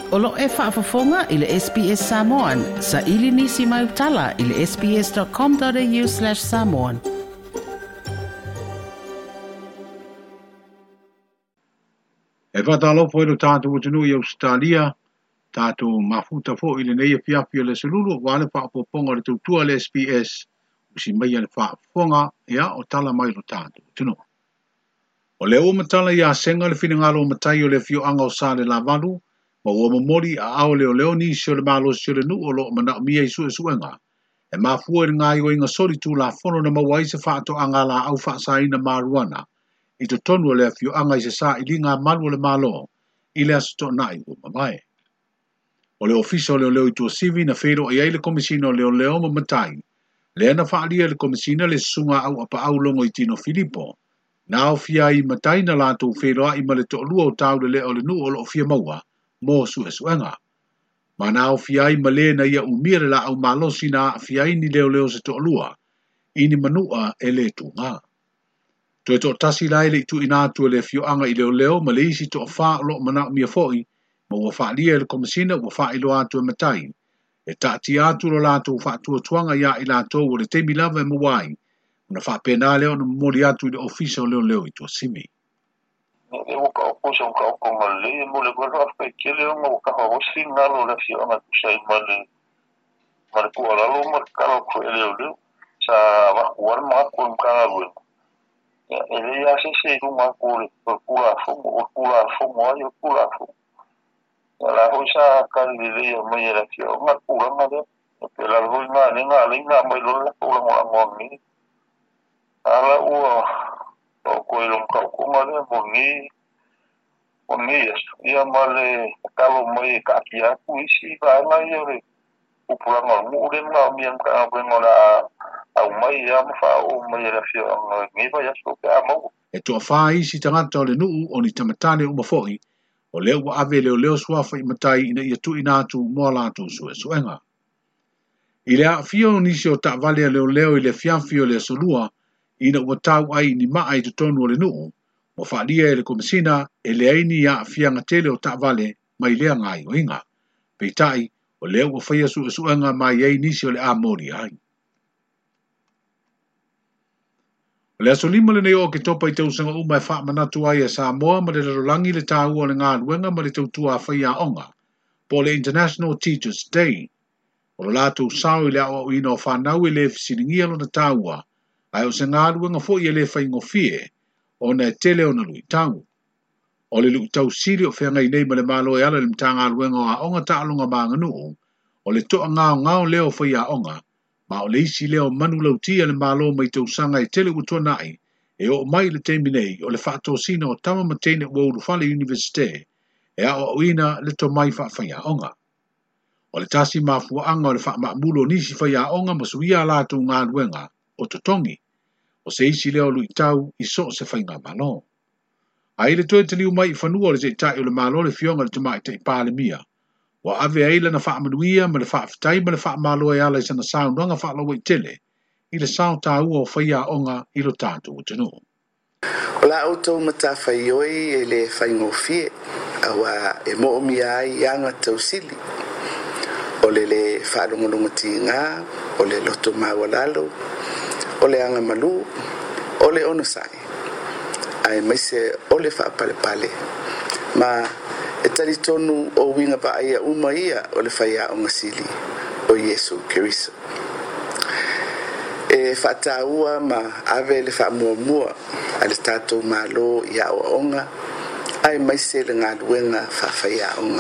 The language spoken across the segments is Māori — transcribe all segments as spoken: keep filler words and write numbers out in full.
Olo e whaafafonga i le S B S Samoan. Sa ili nisi mai utala i le sbs.com.au slash Samoan. E whatalo po ilo tātou utinu i Australia, tātou mafuta fo i le neia piapi le selulu, wale whaafafonga le tautua le S B S, usi mai le whaafafonga, ia o tala mai lo tātou utinu. O le o matala ia senga le finangalo o matai o le fio anga o sa le lavalu, ma ua mamori a ao leo leo ni sio le malo sio le nu o lo mana mia i sue suenga. E mafua i ngai o inga sori tu la fono na mawai se whaato anga la au wha sa ina maruana. I to tonu o le fio anga i se sa i linga malu o le malo, i le asoto nai o mamae. O le ofisa o leo leo i tua sivi na whero i eile komisina o leo leo ma matai. Le ana whaalia le komisina le sunga au apa au longo i tino Filipo. Na o fia i matai na lato whero a i male to lua o tau le leo le nu o lo fia maua. Mo su suenga. Mana o fiai male na ia umire la au malosi na fiai ni leo leo se to lua. Ini manua e le tu nga. To e to tasi lai le tu ina tu le fio anga i leo leo ma le isi to fa lo mana mia foi. Ma ua fa lia le komisina ua fa ilo atu e matai. E ta ti atu lo lato fa tua tuanga ia i lato o le temi lava e mawai. Una fa pena leo na mori atu i le ofisa o leo leo i tua simi. E o ka o se o ka o male mo le gora fa ke le mo ka ho sinalo le fio na sai male male ko ala lo mo ka ko le le sa va war ma ko ka lu ya ele ya se se tu ma ko le ko la fo mo ko la fo mo yo ko la fo la ho sa ka le le mo ya la fio ma ko la ma de pe la ho na ni na le na mo lo la ko la mo mo ni ala o o ko lo ka ko ma le mo ni o ni ia male kalo mai ka kia ku isi ba na ia re o pula no mo le na mi am ka ba no la au mai ia mo fa o mai la fio no ni ba ya so ka mo e to fa isi tangata le nu o ni tamatane o mafoi o le wa ave le le swa fa i matai ina ia tu ina tu mo la tu so soenga i le fio ni sio ta vale le le le fian fio le solua ina wa tau ai ni mai to tonu le nu o whaalia e le komisina e le aini ia fianga tele o ta'vale mai lea ngai o inga. Peitai o leo o whaia su suanga mai ei nisi o le a mori ai. O le aso lima le nei o ke topa i tausanga umai wha manatu ai e Samoa ma le larolangi le tāua o le ngā luenga ma le tautua a whaia onga. Po le International Teachers Day. O le lātou sao i le awa o ina o whanau e le fisiringia lo na tāua. Ai o se ngā luenga fo i e le whaingo fie. O na tele o na lui tau. O le lui tau siri o whenga i nei ma le malo e ala le mtanga aluenga o a onga ta alunga maanga nuu, o le toa ngao ngao leo whai a onga, ma o le isi leo manu lautia le malo mai tau sanga i tele utua nai, e o mai le temi nei o le whaato sina o tama matene ua Urufale Universite, e a o ina le to mai wha whai a onga. O le tasi mafua anga o le wha maamulo nisi whai a onga ma suia lātou ngā aluenga o totongi. O se isi leo lui tau i so se whainga malo. A ile toe te liu mai i whanua le se tai o le malo le fionga le tamai te i pāle mia. Wa ave aile na wha amanuia ma le wha aftai ma le wha malo e ala i sana saunanga wha lawa i tele. I le sao tā ua o whaia onga i lo tātou o tenu. O la auto mata whaioi e le whaingo fie. Awa e mo mi ai anga tausili. O le le whaarungalunga ti ngā. O le loto mawalalo. O le anga malu, o le ono sai. Ai mai se o le wha pale pale. Ma e tari tonu o winga pa aia uma ia o le whaia o ngasili o Yesu Keriso. E wha ua ma ave le wha mua mua a le tātou malo ia o onga. Ai mai se le ngā luenga wha whaia onga.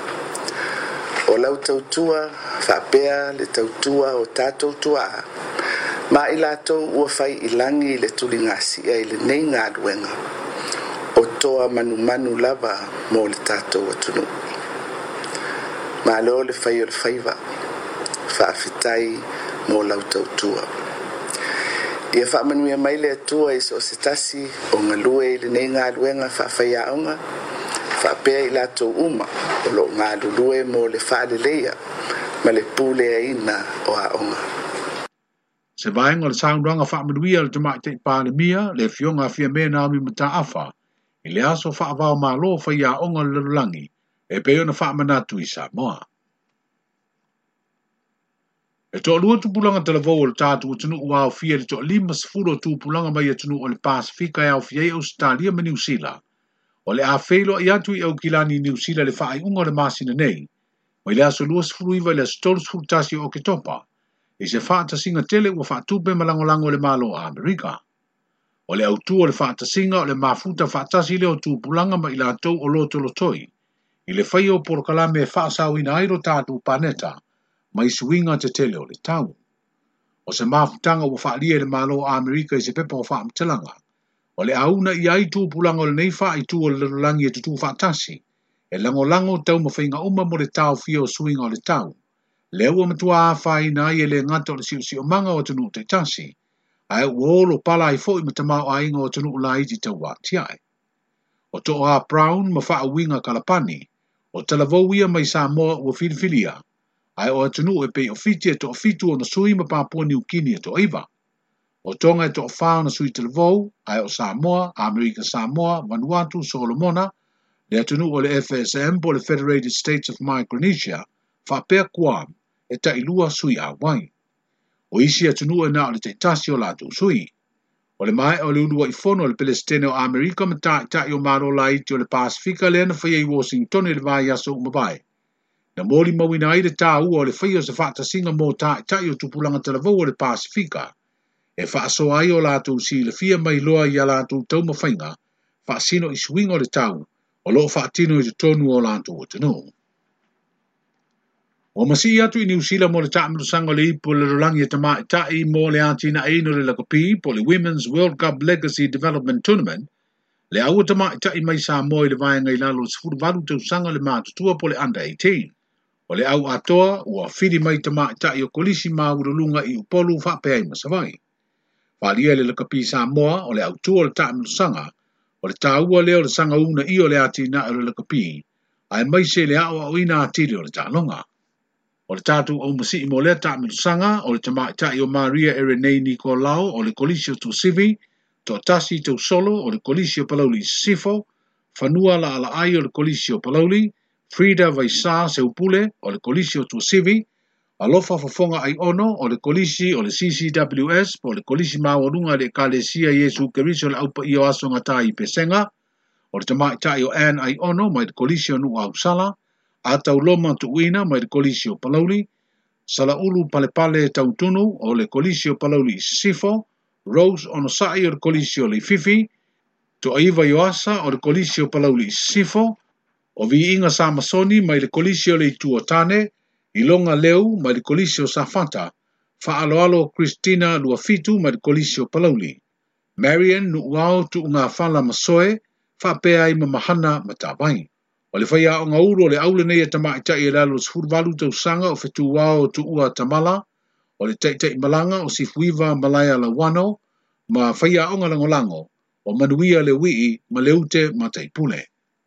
O lau tautua, wha pea le tautua o tātou tua ma i lātou ua whai i langi le tuli ngasi e le nei ngā luenga. O toa manu manu lava mō le tātou atunu. Ma leo le whai o le whaiva, whaafitai mō lau tautua. Ia whaamanuia mai le atua i so se tasi o ngalue i le nei ngā luenga whaafai aonga, whaapea i lātou uma o lo ngā lulue mō le whaale leia ma le pūle a ina o aonga. Se vaenga le saunranga whaamanuia le tamai te pāle mia, le fionga fia mea na ami mata afa, i le aso whaavao malo whai a onga le lulangi, e pe ona wha manatu i Samoa. E toa lua tupulanga televou o le tātu o tunu ua au fia le toa lima sifuro tupulanga mai a tunu o le Pasifika e au fia i Australia ma New Zealand. O le a feilo i atu i au kilani New Zealand le wha ai unga le masina nei. Mai le aso lua sifuru iwa le stolu sifuru tasi o ke topa. E se wha tasinga tele ua wha tupe malangolango le malo a Amerika. O le autua o le wha tasinga o le mafuta wha tasi le o tupulanga ma ila tau o loto lotoi. I le whai o porokalame e wha sao ina airo tātu paneta. Mai suinga te tele o le tau. O se mafutanga ua whaalia le malo a Amerika i se pepa o wha amtelanga. O le auna i ai tūpulanga o le nei wha i tū o le langi e tutu wha tasi. E lango lango tau ma whainga uma mo le tau fia o suinga o le tau. Le ua matua a whai na i e le ngata o le siu siu manga o tunu te tasi. Ai uolo pala i fo i matamau a inga o tunu la iti tau wa tiai. O to a Brown ma wha winga kalapani. O talavou ia mai Samoa ua filifilia. Ai o atunu e pei o fiti e to o fitu o na sui ma Papua New Guinea e to iwa. O tonga e to o whao na sui televou, ai o Samoa, Amerika Samoa, Vanuatu, Solomona, le atunu o le F S M po le Federated States of Micronesia, whapea Guam, e ta ilua sui a wai. O isi atunu e na o le te tasi o latu sui. O le mai o le ulua i fono o le Palestine o Amerika ma ta ta i o maro la iti o le Pasifika le ana whai i Washington e le vai aso umabai. Na moli mawina ai le tā ua o le whaia o se whaata singa mō tā tai o tupulanga televou o le Pasifika. E whaaso ai o lātou si le fia mai loa i a lātou tau mawhainga, whaasino i swinga o le tau, o loo whaatino i te tonu o lātou o tenu. O masi atu i New Zealand mo le tāmiru sanga le ipo le rolangi e tamai tai mo le atina eino le lakapi po le Women's World Cup Legacy Development Tournament, le aua tamai tai mai sa mo i le vaenga i lalo sifuru valu tau sanga le mātutua po le under eighteen. O le au atoa, ua whiri mai ta maa tai o kolisi maa urulunga i upolu whapea i masawai. Whalia le lakapi Samoa, o le au tua o le tāmiru sanga, o le tāua leo le sanga una i o le ati na o le lakapi, ai mai se le au au ina atiri o le tālonga. O le tātu au masi i mo le tāmiru sanga, o le tamai tai o Maria Erenei Nicolau, o le kolisi o tu sivi, to tasi tau solo, o le kolisi o palauli sifo, whanua la ala ai o le kolisi o palauli, Frida Vaisa se upule o le kolisi o Tuasivi, alofa fafonga ai ono o le kolisi o le C C W S po le kolisi mawarunga le kalesia Yesu Keriso le aupa i o aso ngata i pesenga, o le tamai tai o Anne ai ono mai le kolisi o Nua Ausala, atau loma tuuina mai le kolisi o Palauli, Salaulu Palepale Tautunu o le kolisi o Palauli Sifo, Rose Onosai o le kolisi o le Fifi, to aiva Yoasa o le kolisi o Palauli Sifo, o vi inga Samasoni mai le kolisi o le Tuotane, Ilonga Leu mai le kolisi o Safata, Faaloalo Christina Luafitu mai le kolisi o Palauli, Marian Nuuao tu ngā whala masoe, whapea i mamahana matawai. O le whaia o ngā uro le aule nei e tamai tai e lalo sfurvalu tau sanga o whetu wao tu ua tamala, o le teitai malanga o sifuiva malaya la wano, ma whaia o ngā langolango, o manuia le wii ma leute mataipule.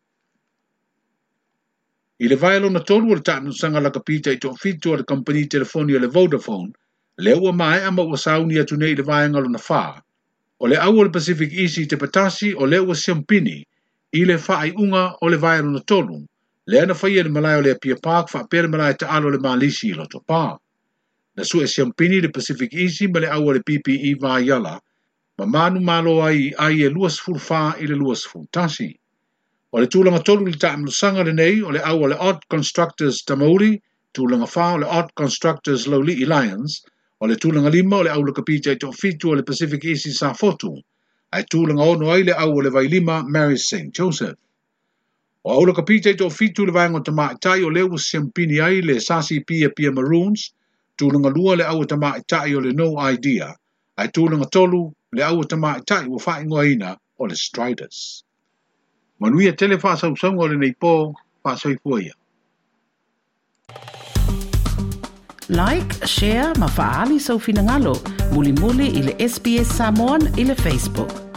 I le vaelo na tolu o le tānu sanga la kapita i tō fitu o le company telefoni o le Vodafone, le ua mai ama ua sauni atu nei le vaengalo na wha. O le au o le Pacific Easy te patasi o le ua siampini, i le wha ai unga o le vaelo na tolu, le ana whaia le malai o le Apia Park wha pere malai ta alo le malisi i loto pā. Na su e siampini le Pacific Easy ma le au o le P P E vaiala, ma manu malo ai ai e luas fulfa i le luas fultasi. O le tūlanga tolu le tāmilu sanga le nei o le au o le Odd Constructors Tamauri, tūlanga wha o le Odd Constructors Lowli'i Lions, o le tūlanga lima o le au le kapita i tō fitu o le Pacific Easy sa fotu, ai tūlanga ono ai le au o le vai lima Mary Saint Joseph. O au le kapita i tō fitu le vaengo tamai tai o le ua siampini ai le Sasi Pia Pia Maroons, tūlanga lua le au tamai tai o le No Idea, ai tūlanga tolu le au tamai tai o whaingoa ina o le Striders. Manuia tele whaasausaunga o le nei pō, whaasaipua ia. Like, share, ma faali sau finangalo, muli muli i le S B S Samoan i le Facebook.